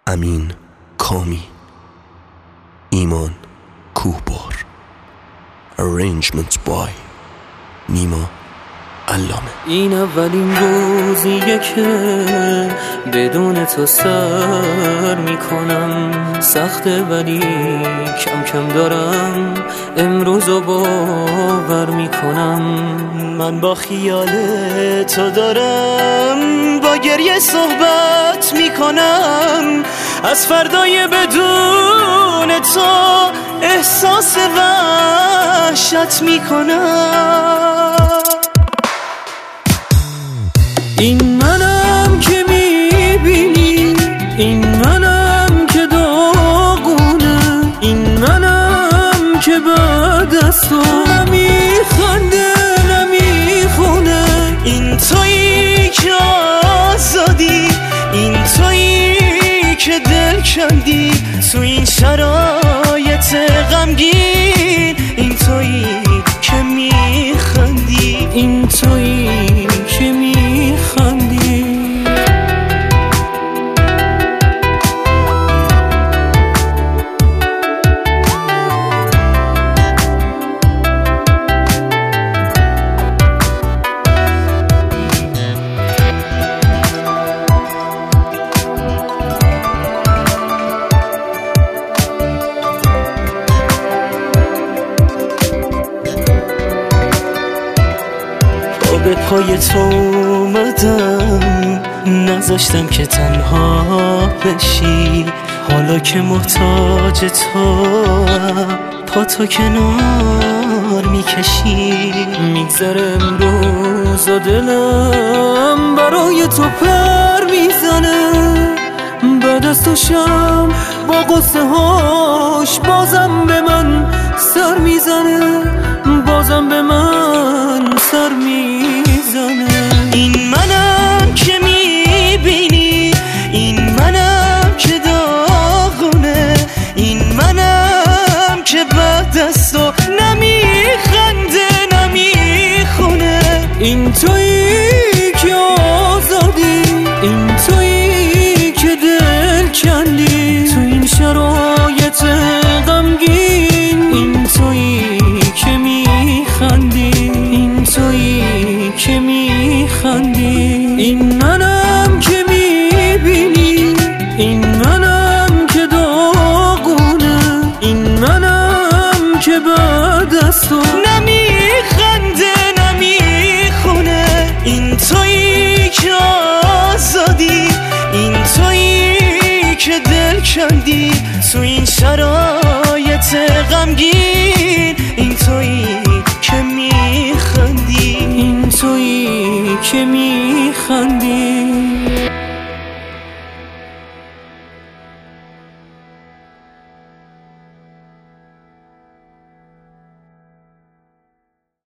امین کامی، ایمان کوهبار. Arrangement by نیما علامه. این اولین روزیه که بدون تو سر میکنم، سخته ولی کم کم دارم امروزو باور میکنم. من با خیال تو دارم با گریه صحبت میکنم، از فردای بدون تو احساس وحشت میکنم. این منم که میبینی، این منم که داغونه، این منم که بعد از تو نمیخنده نمیخونه. این تویی که آزادی، این تویی که دل کندی تو این شرایط غمگین، این تویی که میخندی، این تویی که میخندی. به پای تو اومدم، نذاشتم که تنها بشی. حالا که محتاج تو، پا تو کنار میکشی. میگذره امروز و دلم برای تو پر میزنه، بعد از تو شم با قصه هاش بازم به من سر میزنه، بازم به من سر میزنه. این منم که میبینی، این منم که داغونه، این منم که بعد از تو نمیخنده نمیخونه. این تویی که آزادی، این تویی که دل کندی تو این شرایط غمگین، این تویی که میخندی، این تویی که میخندی. این منم که میبینی، این منم که داغونه، این منم که بعد از تو نمیخنده نمیخونه. این تویی که آزادی، این تویی که دل کندی تو این شرایط غمگین، این تویی که میخندی، این تویی که میخندی.